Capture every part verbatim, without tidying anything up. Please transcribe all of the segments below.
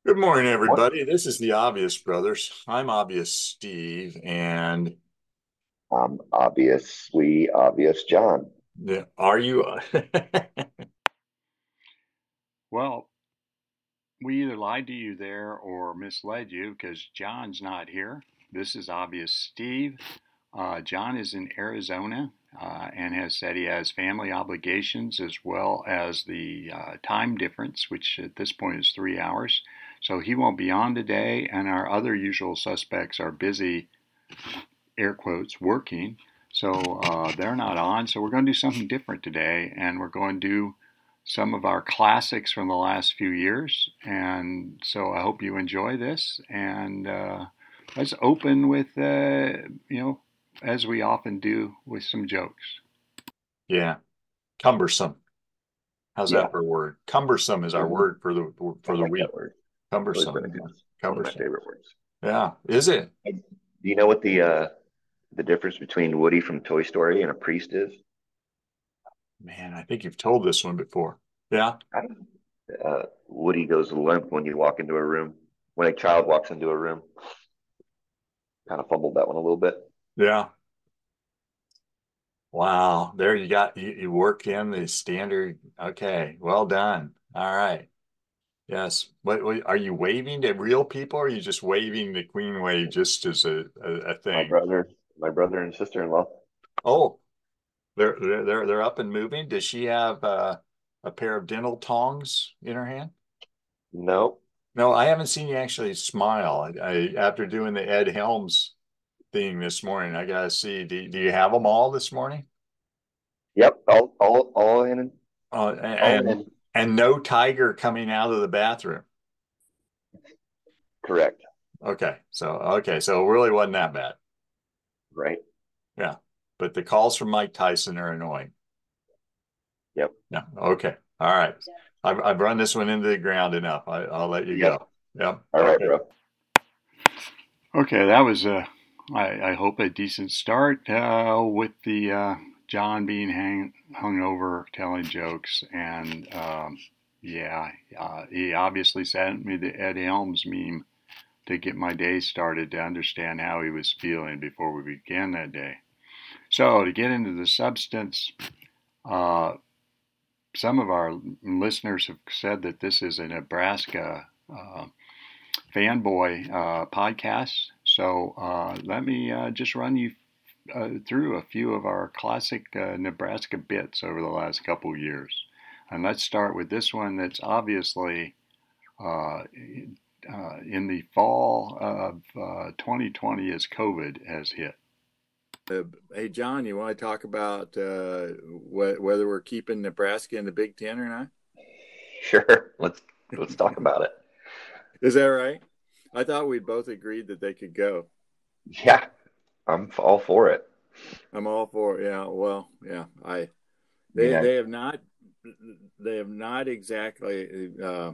Good morning, Morning. everybody. This is the Obvious Brothers. I'm Obvious Steve, and Um, obviously, obvious John. the, are you? Well, we either lied to you there or misled you because John's not here. This is obvious Steve. Uh, John is in Arizona uh, and has said he has family obligations as well as the uh, time difference, which at this point is three hours. So he won't be on today, and our other usual suspects are busy, air quotes, working. So uh, they're not on. So we're going to do something different today, and we're going to do some of our classics from the last few years. And so I hope you enjoy this. And uh, let's open with, uh, you know, as we often do, with some jokes. Yeah, cumbersome. How's Yeah, that for a word? Cumbersome is our mhm. word for the I for the like week. that word. Really Cumbersome. pretty good. Yeah. One of my Cumbersome. favorite words. Yeah. Is it? Hey, do you know what the uh, the difference between Woody from Toy Story and a priest is? Man, I think you've told this one before. Yeah. I don't know. Uh, Woody goes limp when you walk into a room. When a child walks into a room, kind of fumbled that one a little bit. Yeah. Wow. There you got you, you worked in the standard. Okay. Well done. All right. Yes. What, what are you waving to real people, or are you just waving the Queen wave just as a, a, a My thing? brother, my brother and sister-in-law. Oh, they're they're they're they're up and moving. Does she have uh, a pair of dental tongs in her hand? No. No, I haven't seen you actually smile. I, I after doing the Ed Helms thing this morning, I gotta see. Do, do you have them all this morning? Yep. All, all, all in, Uh, all and in. and no tiger coming out of the bathroom. Correct. Okay, so okay, so it really wasn't that bad. Right. Yeah, but the calls from Mike Tyson are annoying. Yep. Yeah. Okay. All right. I've, I've run this one into the ground enough. I, I'll let you Yep. go. Yep. All right, Okay. bro. Okay, that was, a, I, I hope, a decent start uh, with the uh, John being hang, hung over telling jokes. And um, yeah, uh, he obviously sent me the Ed Helms meme to get my day started to understand how he was feeling before we began that day. So, to get into the substance, uh, some of our listeners have said that this is a Nebraska uh, fanboy uh, podcast. So, uh, let me uh, just run you uh, through a few of our classic uh, Nebraska bits over the last couple of years. And let's start with this one that's obviously uh, uh, in the fall of uh, twenty twenty as COVID has hit. Uh, hey, John, you want to talk about uh, wh- whether we're keeping Nebraska in the Big Ten or not? Sure. Let's let's talk about it. Is that right? I thought we'd both agreed that they could go. Yeah, I'm all for it. I'm all for it. Yeah. Well, yeah. I I mean, they I they have not they have not exactly uh,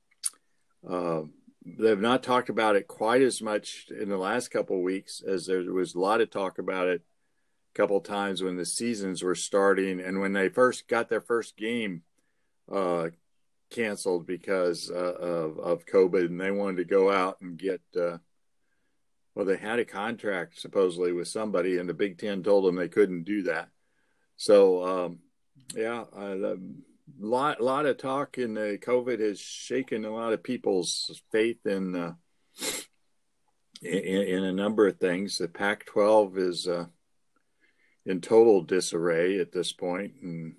uh, they have not talked about it quite as much in the last couple of weeks as there was a lot of talk about it a couple of times when the seasons were starting and when they first got their first game uh, canceled because uh, of of COVID, and they wanted to go out and get. Uh, well, they had a contract supposedly with somebody, and the Big Ten told them they couldn't do that. So, um, yeah, a lot lot of talk in the COVID has shaken a lot of people's faith in uh, in, in a number of things. The Pac twelve is uh, in total disarray at this point, and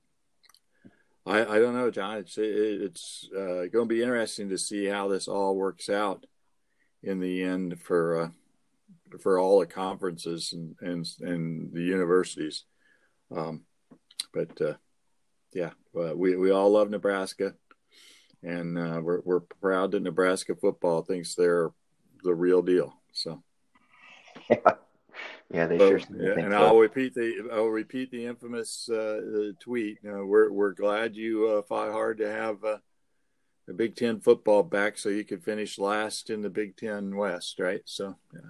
I, I don't know, John. It's it's uh, going to be interesting to see how this all works out in the end for uh, for all the conferences and and, and the universities. Um, but uh, yeah, uh, we we all love Nebraska, and uh, we're we're proud that Nebraska football thinks they're the real deal. So. yeah, yeah, they sure So, seem to yeah, think and I'll so. repeat the I'll repeat the infamous uh, tweet. You know, we're we're glad you uh, fought hard to have uh, the Big Ten football back so you could finish last in the Big Ten West, right? So, yeah,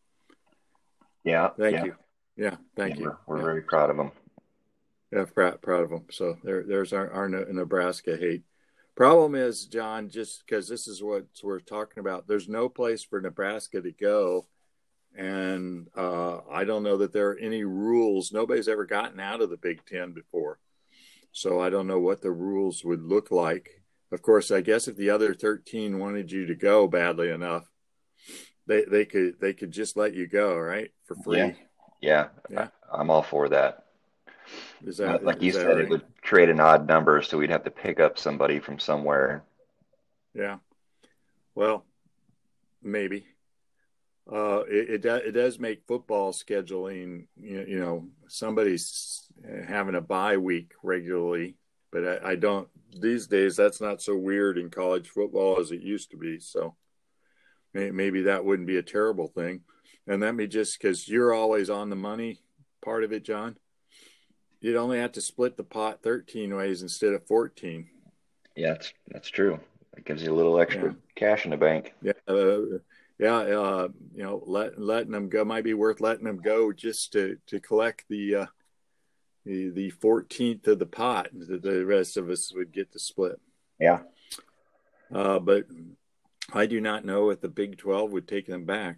Yeah, thank yeah, you. Yeah, yeah. thank you. We're we're Yeah, very proud of them. yeah, proud proud of them. So there there's our, our Nebraska hate. Problem is, John, just because this is what we're talking about, there's no place for Nebraska to go. And uh, I don't know that there are any rules. Nobody's ever gotten out of the Big Ten before. So I don't know what the rules would look like. Of course, I guess if the other thirteen wanted you to go badly enough, they they could they could just let you go, right? For free. Yeah. Yeah. Yeah. I'm all for that. Is that Like you is that said, right? it would create an odd number, so we'd have to pick up somebody from somewhere. Yeah. Well, maybe. Uh, it, it, do, it does make football scheduling, you, you know, somebody's having a bye week regularly, but I, I don't, these days, that's not so weird in college football as it used to be. So may, maybe that wouldn't be a terrible thing. And let me just, because you're always on the money part of it, John, you'd only have to split the pot thirteen ways instead of fourteen. Yeah, that's that's true. It gives you a little extra Yeah. cash in the bank. Yeah. Uh, yeah. Uh, you know, let, letting them go might be worth letting them go just to, to collect the, uh, the, the fourteenth of the pot that the rest of us would get to split. Yeah. Uh, but I do not know if the Big twelve would take them back.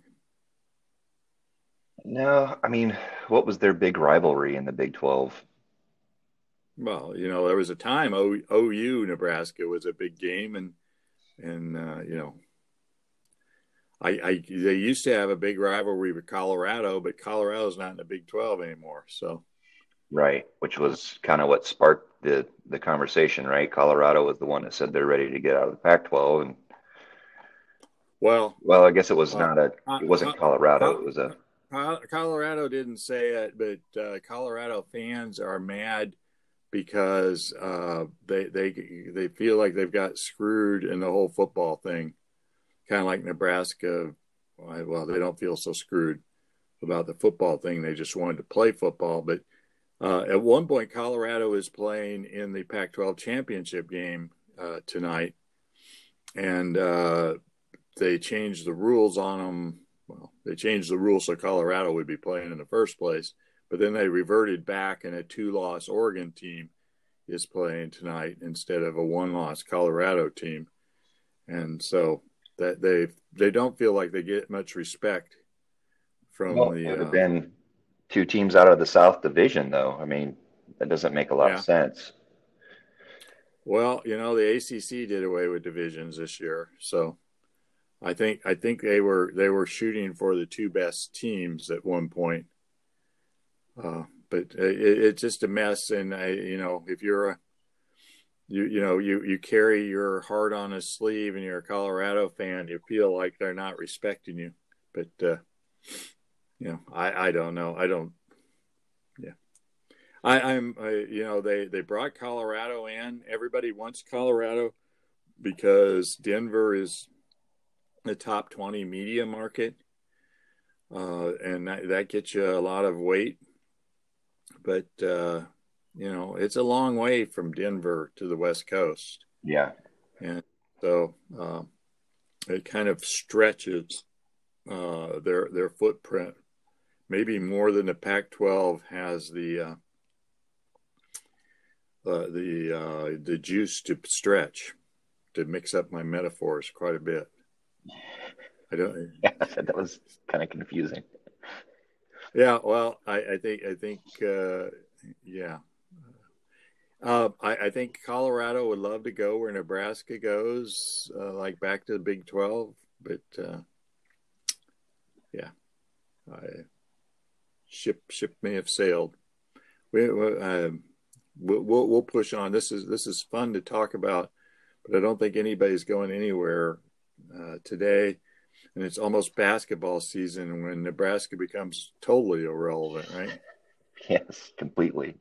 No, I mean, what was their big rivalry in the Big twelve? Well, you know, there was a time o, OU Nebraska was a big game, and and uh, you know, I, I they used to have a big rivalry with Colorado, but Colorado's not in the Big twelve anymore. So Right, which was kind of what sparked the the conversation, right? Colorado was the one that said they're ready to get out of the Pac twelve, and well, well, I guess it was uh, not a, it wasn't Colorado, it was a, Colorado didn't say it, but uh, Colorado fans are mad because uh, they they they feel like they've got screwed in the whole football thing, kind of like Nebraska. Well, they don't feel so screwed about the football thing. They just wanted to play football. But uh, at one point, Colorado is playing in the Pac twelve championship game uh, tonight, and uh, they changed the rules on them. Well, they changed the rules so Colorado would be playing in the first place, but then they reverted back, and a two-loss Oregon team is playing tonight instead of a one-loss Colorado team, and so that they they don't feel like they get much respect from well, the. it would have Uh, been two teams out of the South Division, though. I mean, that doesn't make a lot Yeah. of sense. well, you know, the A C C did away with divisions this year, so I think I think they were they were shooting for the two best teams at one point. Uh, but it, it's just a mess, and I, you know, if you're a, you you know, you you carry your heart on a sleeve, and you're a Colorado fan, you feel like they're not respecting you. But uh, you know, I I don't know, I don't, yeah, I I'm I, you know, they they brought Colorado in. Everybody wants Colorado because Denver is the top twenty media market, uh, and that, that gets you a lot of weight. But, uh, you know, it's a long way from Denver to the West Coast. Yeah. And so uh, it kind of stretches uh, their their footprint, maybe more than the Pac twelve has the uh, uh, the uh, the juice to stretch, to mix up my metaphors quite a bit. I don't. Yeah, that was kind of confusing. Yeah, well, I, I think I think uh, yeah, uh, I, I think Colorado would love to go where Nebraska goes, uh, like back to the Big twelve. But uh, yeah, I, ship ship may have sailed. We uh, we'll, we'll we'll push on. This is this is fun to talk about, but I don't think anybody's going anywhere uh, today. And it's almost basketball season when Nebraska becomes totally irrelevant, right? Yes, completely.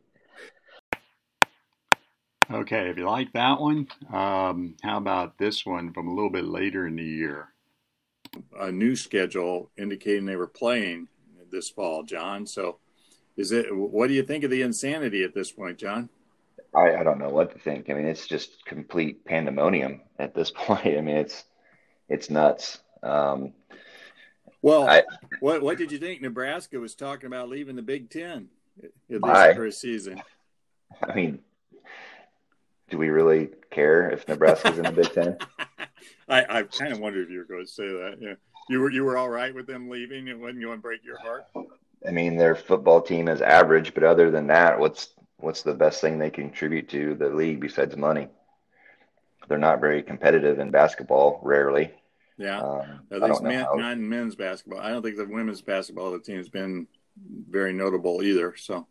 Okay, if you like that one, um, how about this one from a little bit later in the year? A new schedule indicating they were playing this fall, John. So, is it? What do you think of the insanity at this point, John? I, I don't know what to think. I mean, it's just complete pandemonium at this point. I mean, it's it's nuts. Um, Well, I, what what did you think? Nebraska was talking about leaving the Big Ten at least Why? for a season. I mean, do we really care if Nebraska's in the Big Ten? I, I kind of wondered if you were going to say that. Yeah, you were you were all right with them leaving. It wasn't going to break your heart. I mean, their football team is average, but other than that, what's what's the best thing they contribute to the league besides money? They're not very competitive in basketball, rarely. Yeah, Um, at I least don't know men, how. not in men's basketball. I don't think the women's basketball team has been very notable either. So,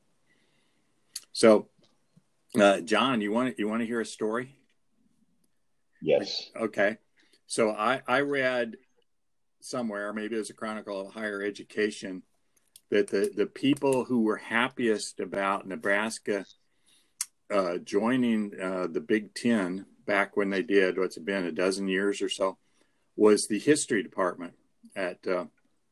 so uh, John, you want you want to hear a story? Yes. Okay, so I I read somewhere, maybe it was a Chronicle of Higher Education, that the the people who were happiest about Nebraska uh, joining uh, the Big Ten back when they did, what's it been, a dozen years or so, was the history department at uh,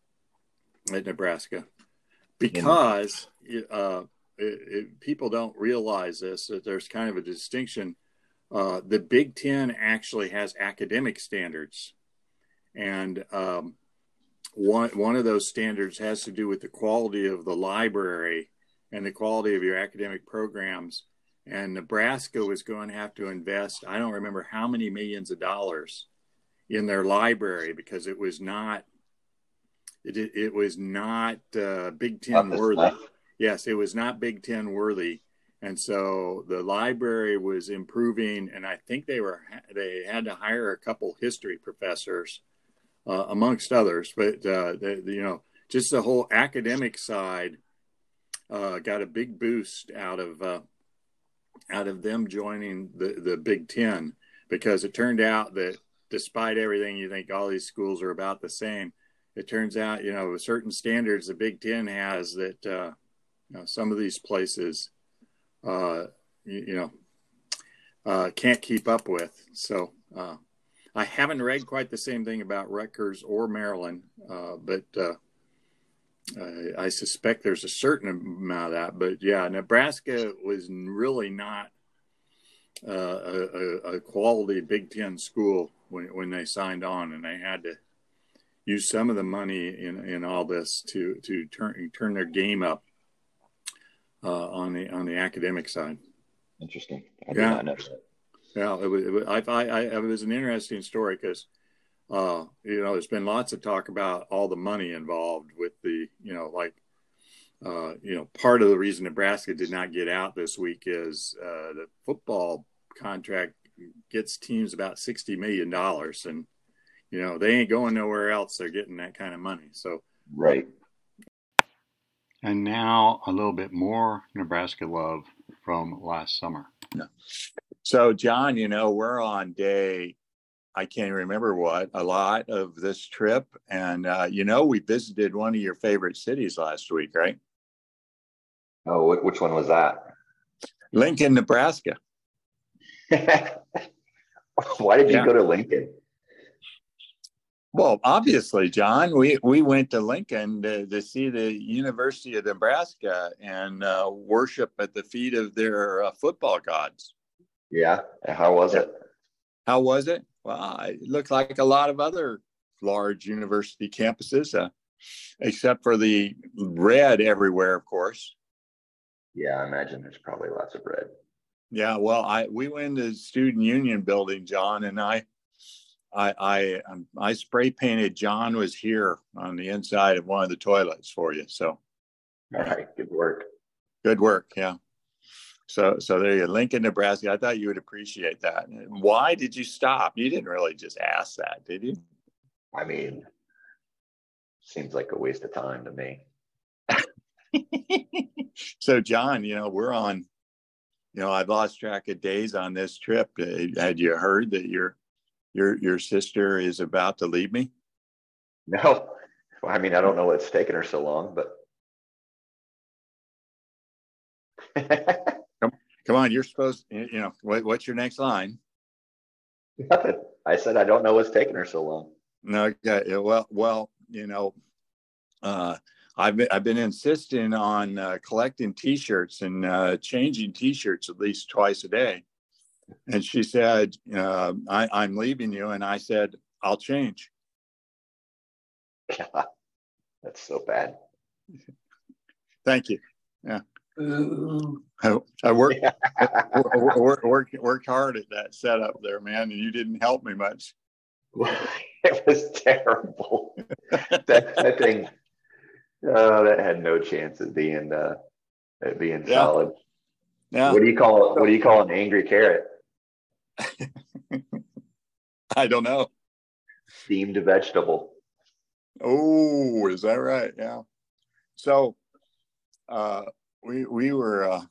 at Nebraska, because uh, it, it, people don't realize this, that there's kind of a distinction. Uh, the Big Ten actually has academic standards, and um, one one of those standards has to do with the quality of the library and the quality of your academic programs. And Nebraska was going to have to invest, I don't remember how many millions of dollars in their library, because it was not it, it was not uh, Big Ten worthy. Yes, it was not Big Ten worthy. And so the library was improving, and I think they were they had to hire a couple history professors, uh, amongst others. But uh, the, the, you know, just the whole academic side uh, got a big boost out of uh, out of them joining the, the Big Ten, because it turned out that despite everything, you think all these schools are about the same. It turns out, you know, certain standards the Big Ten has that uh, you know, some of these places, uh, you, you know, uh, can't keep up with. So uh, I haven't read quite the same thing about Rutgers or Maryland, uh, but uh, I, I suspect there's a certain amount of that. But yeah, Nebraska was really not uh, a, a quality Big Ten school when when they signed on, and they had to use some of the money in, in all this to to turn turn their game up uh, on the on the academic side. Interesting. I did Yeah. not know that. Yeah, it was, it was, I, I, it was an interesting story because, uh, you know, there's been lots of talk about all the money involved with the, you know, like, uh, you know, part of the reason Nebraska did not get out this week is uh, the football contract gets teams about sixty million dollars, and, you know, they ain't going nowhere else. They're getting that kind of money. So, Right. And now a little bit more Nebraska love from last summer. So, John, you know, we're on day, I can't remember what, a lot of this trip. And, uh, you know, we visited one of your favorite cities last week, right? Oh, which one was that? Lincoln, Nebraska. Why did you Yeah. go to Lincoln? Well, obviously, John, we, we went to Lincoln to, to see the University of Nebraska and uh, worship at the feet of their uh, football gods. Yeah. How was it? How was it? Well, it looked like a lot of other large university campuses, uh, except for the red everywhere, of course. Yeah, I imagine there's probably lots of red. Yeah, well, I we went to the Student Union building, John, and I, I, I, I spray painted "John was here" on the inside of one of the toilets for you. So, all right, good work. Good work, yeah. So, so there you go, Lincoln, Nebraska. I thought you would appreciate that. Why did you stop? You didn't really just ask that, did you? I mean, seems like a waste of time to me. So, John, you know, we're on, you know, I've lost track of days on this trip. Had you heard that your your your sister is about to leave me? No, I mean, I don't know what's taken her so long, but come, come on, you're supposed, you know, what, what's your next line? nothing. I said I don't know what's taken her so long. No, okay, well, well, you know, uh, I've been, I've been insisting on uh, collecting T-shirts and uh, changing T-shirts at least twice a day. And she said, uh, I, I'm leaving you. And I said, I'll change. That's so bad. Thank you. Yeah. I, I worked, worked, worked, worked hard at that setup there, man, and you didn't help me much. It was terrible. that, that thing, oh, that had no chance at being uh, at being Yeah. solid. Yeah. What do you call it? What do you call an angry carrot? I don't know. Steamed vegetable. Oh, is that right? Yeah. So, uh, we we were uh,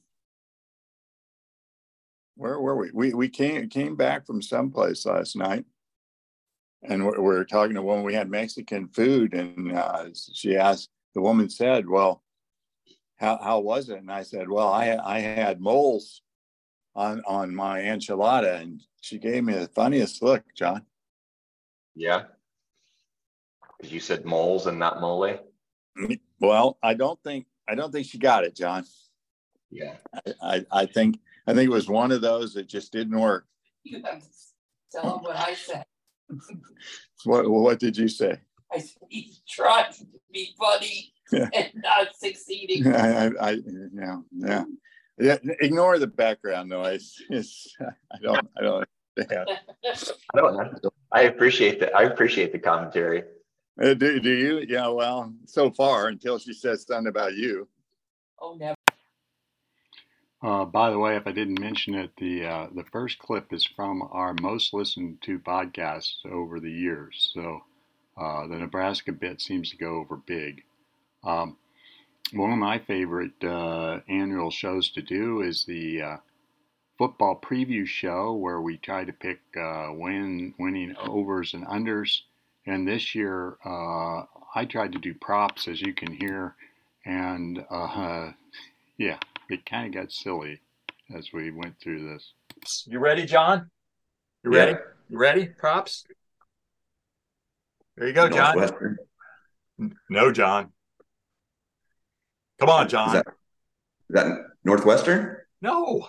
where were we? We we came came back from someplace last night, and we, we were talking to a woman. We had Mexican food, and uh, she asked. The woman said, "Well, how how was it?" And I said, "Well, I I had moles on on my enchilada," and she gave me the funniest look, John. Yeah. Because you said moles and not mole. Well, I don't think I don't think she got it, John. Yeah. I, I, I think I think it was one of those that just didn't work. You have to tell him what I said. What what did you say? I said he's trying to be funny Yeah. and not succeeding. I, I, I yeah yeah yeah. Ignore the background noise. It's I don't I don't. Yeah. I don't know. I appreciate that. I appreciate the commentary. Uh, do do you? Yeah. Well, so far until she says something about you. Oh, never. Uh, by the way, if I didn't mention it, the uh, the first clip is from our most listened to podcasts over the years. So uh, the Nebraska bit seems to go over big. Um, one of my favorite uh, annual shows to do is the uh, football preview show, where we try to pick uh, win winning overs and unders. And this year, uh, I tried to do props, as you can hear, and uh, yeah, it kind of got silly as we went through this. You ready, John? You ready? Yeah. You ready? Props? There you go, John. Northwestern. No, John. Come on, John. Is that, is that Northwestern? No.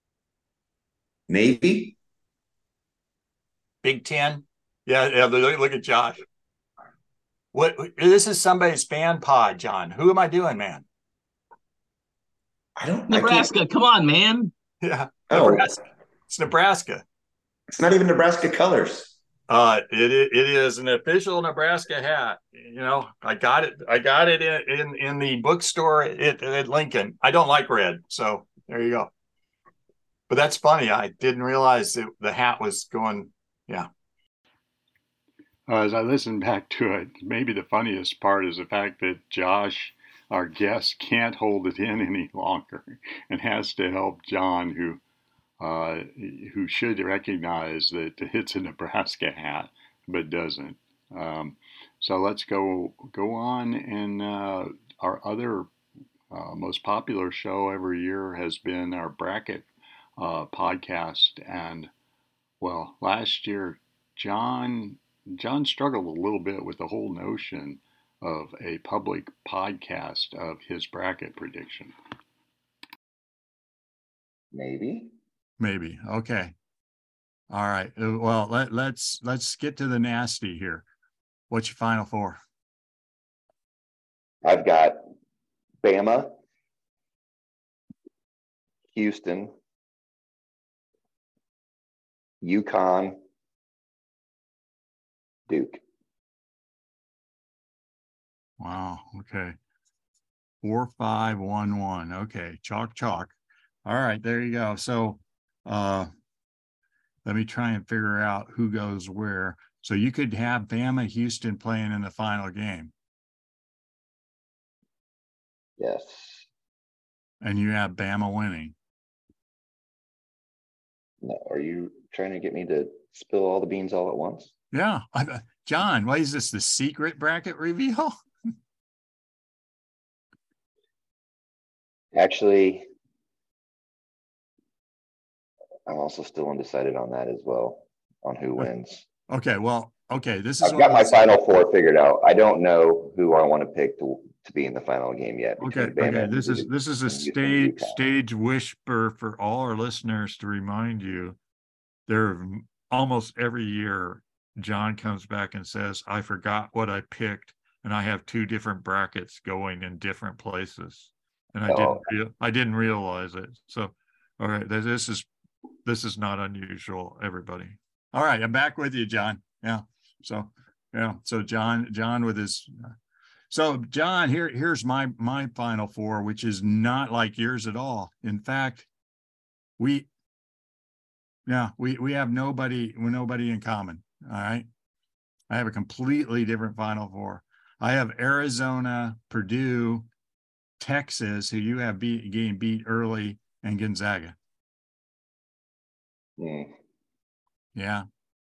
Navy? Big Ten? Yeah, yeah. Look, look at Josh. What? This is somebody's fan pod, John. Who am I doing, man? I don't. Nebraska. I come on, man. Yeah. Oh. Nebraska. It's Nebraska. It's not even Nebraska colors. Uh, it it is an official Nebraska hat. You know, I got it. I got it in in, in the bookstore at, at Lincoln. I don't like red, so there you go. But that's funny. I didn't realize that the hat was going. Yeah. Uh, as I listened back to it, maybe the funniest part is the fact that Josh, our guest, can't hold it in any longer and has to help John, who uh, who should recognize that it's a Nebraska hat, but doesn't. Um, so let's go go on. And uh, our other uh, most popular show every year has been our bracket uh, podcast. And well, last year, John John struggled a little bit with the whole notion of a public podcast of his bracket prediction. Maybe. Maybe. Okay. All right. Well, let, let's let's get to the nasty here. What's your final four? I've got Bama, Houston, UConn, Duke. Wow. Okay. Four, five, one, one. Okay. Chalk, chalk. All right. There you go. So uh, let me try and figure out who goes where. So you could have Bama, Houston playing in the final game. Yes. And you have Bama winning. No, are you trying to get me to spill all the beans all at once? Yeah. I, John, what is this, the secret bracket reveal? Actually, I'm also still undecided on that as well, on who wins. Okay, well, okay, this is I've got my final four figured out. I don't know who I want to pick to to be in the final game yet. Okay, okay. This is this is a stage stage whisper for all our listeners to remind you. There, almost every year, John comes back and says, "I forgot what I picked, and I have two different brackets going in different places." and I Oh. didn't real I didn't realize it. So, all right, th- this is this is not unusual, everybody. All right, I'm back with you, John. Yeah. So, yeah. So John, John with his. So John, here here's my my final four, which is not like yours at all. In fact, we. Yeah, we we have nobody, we're nobody in common. All right. I have a completely different final four. I have Arizona, Purdue, Texas, who you have beat getting beat early, and Gonzaga. Mm. Yeah.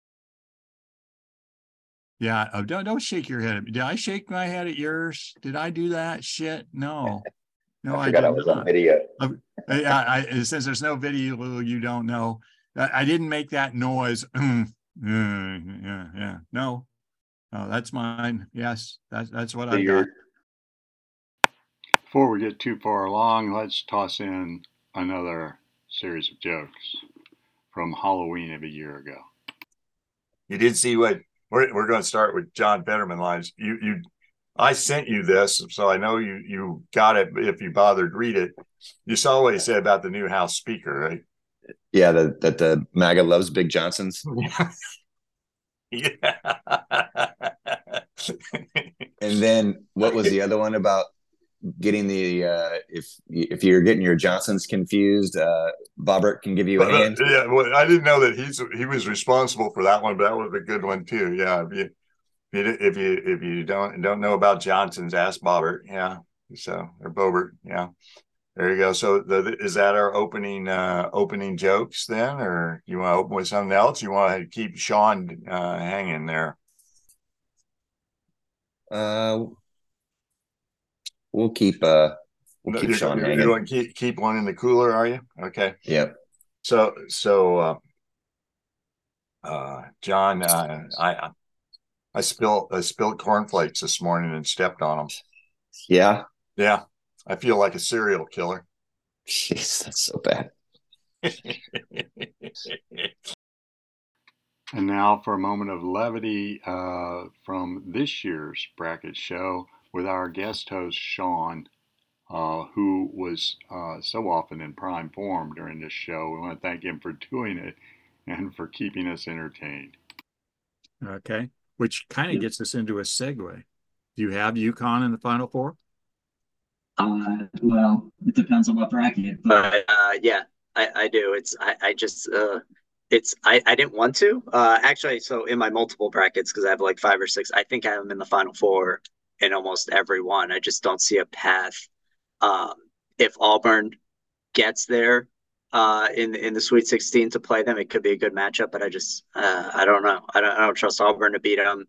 Yeah. Oh, don't don't shake your head. Did I shake my head at yours? Did I do that? Shit. No. No, I I, forgot did I was not. on video. I, I, I, since there's no video, you don't know. I, I didn't make that noise. yeah, yeah, yeah. No. Oh, that's mine. Yes, that's that's what So I've you're got. Before we get too far along, let's toss in another series of jokes from Halloween of a year ago. You did see what we're we're going to start with John Fetterman lines. You you I sent you this, so I know you you got it if you bothered read it. You saw what he said about the new House Speaker, right? Yeah, the, that the MAGA loves Big Johnsons. Yeah. And then what was the other one about getting the uh, if if you're getting your Johnsons confused, uh, Bobbert can give you a But, uh, hand. yeah, well, I didn't know that he's he was responsible for that one, but that was a good one too. Yeah, if you if you if you don't don't know about Johnson's, ask Bobbert. Yeah, so or Bobert. Yeah, there you go. So the, is that our opening uh, opening jokes then, or you want to open with something else? You want to keep Sean uh, hanging there? Uh, we'll keep uh, we'll No, keep you're, Sean you're, hanging. you're going to keep keep one in the cooler, are you? Okay. Yep. So so uh, uh, John, uh, I I spilled I spilled cornflakes this morning and stepped on them. Yeah. Yeah, I feel like a serial killer. Jeez, that's so bad. And now for a moment of levity uh, from this year's bracket show with our guest host, Sean, uh, who was uh, so often in prime form during this show. We want to thank him for doing it and for keeping us entertained. Okay, which kind of gets us into a segue. Do you have UConn in the Final Four? Uh, well, it depends on what bracket, but uh, yeah, I, I do. It's I, I just uh, it's I, I didn't want to uh, actually. So in my multiple brackets, because I have like five or six, I think I am in the Final Four in almost every one. I just don't see a path. Um, if Auburn gets there uh, in in the Sweet sixteen to play them, it could be a good matchup. But I just uh, I don't know. I don't I don't trust Auburn to beat them.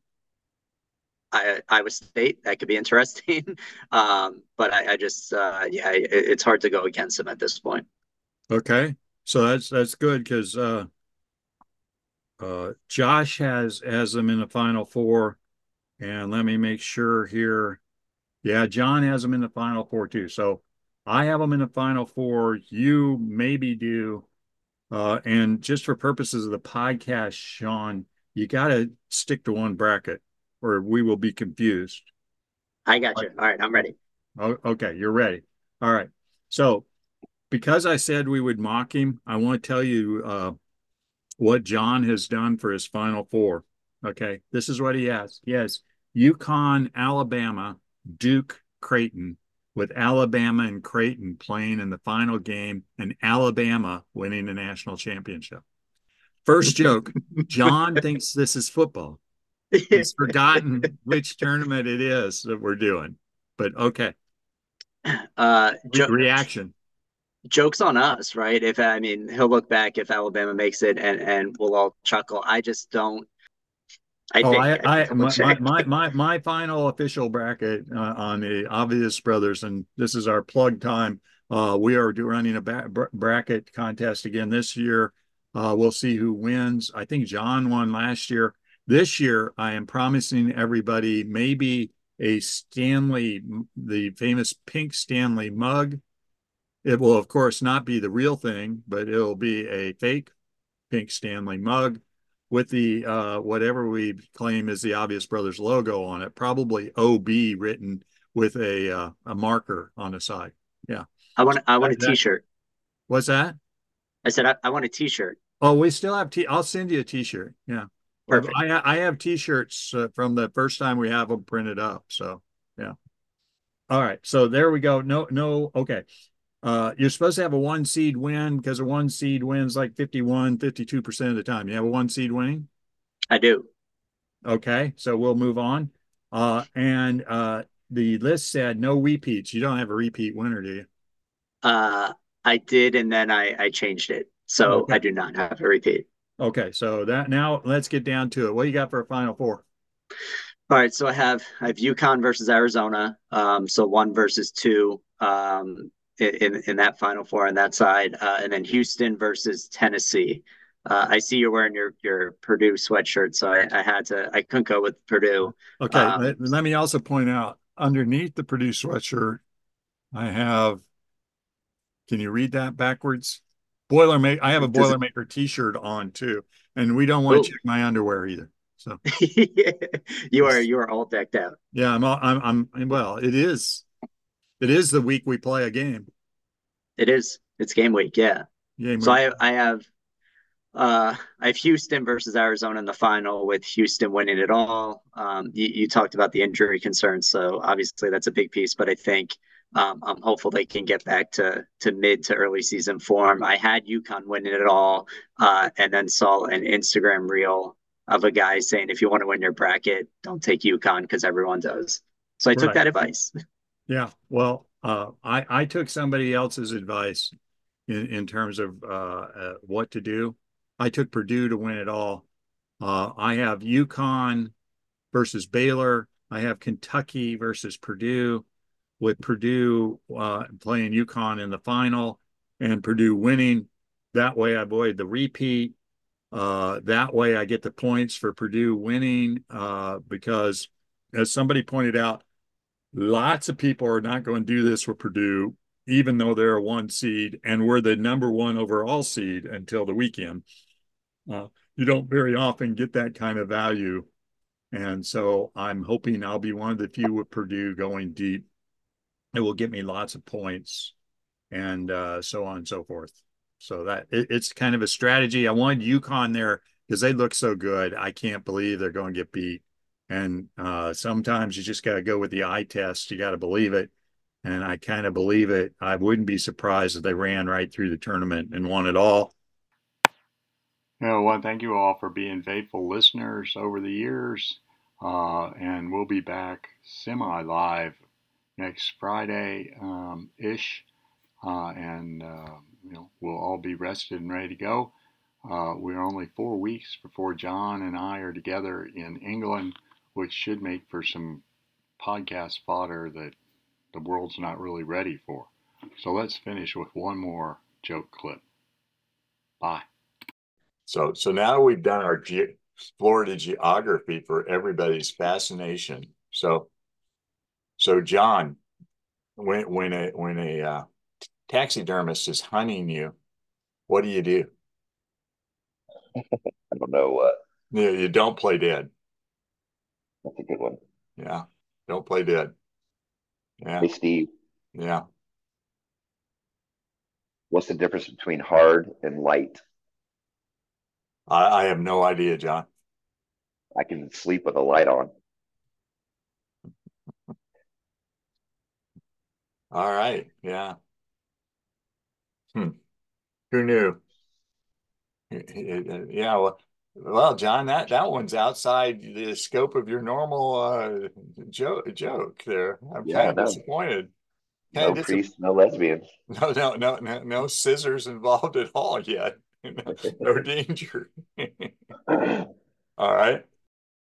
I, Iowa State, that could be interesting. um, but I, I just, uh, yeah, it, it's hard to go against them at this point. Okay, so that's that's good because uh, uh, Josh has has them in the Final Four, and let me make sure here. Yeah, John has them in the Final Four too. So I have them in the Final Four. You maybe do, uh, and just for purposes of the podcast, Sean, you got to stick to one bracket, or we will be confused. I got you. All right, I'm ready. Oh, okay, you're ready. All right. So because I said we would mock him, I want to tell you uh, what John has done for his Final Four. Okay, this is what he has. He has UConn, Alabama, Duke, Creighton, with Alabama and Creighton playing in the final game and Alabama winning the national championship. First joke, John thinks this is football. He's forgotten which tournament it is that we're doing. But okay. Uh, jo- Reaction. Joke's on us, right? If I mean, he'll look back if Alabama makes it, and and we'll all chuckle. I just don't. I oh, think, I, I, I my, my, my, my, my final official bracket uh, on the Obvious Brothers, and this is our plug time. Uh, we are running a ba- bracket contest again this year. Uh, we'll see who wins. I think John won last year. This year, I am promising everybody maybe a Stanley, the famous pink Stanley mug. It will, of course, not be the real thing, but it'll be a fake pink Stanley mug with the uh, whatever we claim is the Obvious Brothers logo on it, probably O B written with a uh, a marker on the side. Yeah. I want I want That- a that- T-shirt. What's that? I said I, I want a T-shirt. Oh, we still have t. I'll send you a T-shirt. Yeah. Well, Perfect. I I have T-shirts uh, from the first time we have them printed up. So yeah. All right. So there we go. No, no. Okay. Uh, you're supposed to have a one seed win because a one seed wins like fifty-one, fifty-two percent of the time. You have a one seed winning? I do. Okay. So we'll move on. Uh, and uh, the list said no repeats. You don't have a repeat winner, do you? Uh, I did, and then I I changed it, so Okay. I do not have a repeat. Okay. So that now let's get down to it. What you got for a final four? All right, so I have I have UConn versus Arizona. Um, so one versus two. Um, in in that final four on that side, uh, and then Houston versus Tennessee. Uh, I see you're wearing your your Purdue sweatshirt, so I, I had to I couldn't go with Purdue. Okay. Um, let, let me also point out underneath the Purdue sweatshirt, I have, can you read that backwards? Boilermaker. I have a does it, Boilermaker T-shirt on too, and we don't want oh, to check my underwear either. So you are you are all decked out. yeah, I'm, all, I'm, I'm. Well, it is, it is the week we play a game. It is. It's game week, yeah. Game So week. I I have uh I have Houston versus Arizona in the final with Houston winning it all. Um, you, you talked about the injury concerns, so obviously that's a big piece. But I think um, I'm hopeful they can get back to to mid to early season form. I had UConn winning it all, uh, and then saw an Instagram reel of a guy saying if you want to win your bracket, don't take UConn because everyone does. So I took Right. that advice. Yeah. Well, uh, I I took somebody else's advice in in terms of uh, uh, what to do. I took Purdue to win it all. Uh, I have UConn versus Baylor. I have Kentucky versus Purdue, with Purdue uh, playing UConn in the final and Purdue winning. That way, I avoid the repeat. Uh, that way, I get the points for Purdue winning uh, because, as somebody pointed out, lots of people are not going to do this with Purdue, even though they're a one seed and we're the number one overall seed until the weekend. Uh, you don't very often get that kind of value. And so I'm hoping I'll be one of the few with Purdue going deep. It will get me lots of points and uh, so on and so forth. So that it, it's kind of a strategy. I wanted UConn there because they look so good. I can't believe they're going to get beat. And uh, sometimes you just got to go with the eye test. You got to believe it. And I kind of believe it. I wouldn't be surprised if they ran right through the tournament and won it all. Yeah, well, thank you all for being faithful listeners over the years. Uh, and we'll be back semi-live next Friday um, ish. Uh, and, uh, you know, we'll all be rested and ready to go. Uh, we're only four weeks before John and I are together in England, which should make for some podcast fodder that the world's not really ready for. So let's finish with one more joke clip. Bye. So, so now we've done our ge- Florida geography for everybody's fascination. So, so John, when when a when a uh, taxidermist is hunting you, what do you do? I don't know what. You, you don't play dead. That's a good one. Yeah, don't play dead. Yeah, Hey, Steve, yeah. what's the difference between hard and light? I, I have no idea, John. I can sleep with a light on. All right. Yeah. Hmm. Who knew? Yeah. Well, well, John, that that one's outside the scope of your normal uh, joke. Joke there. I'm kind Yeah, of no, disappointed. Kind no of disappointed. priests, no lesbians. No, no, no, no, no scissors involved at all yet. No danger. All right.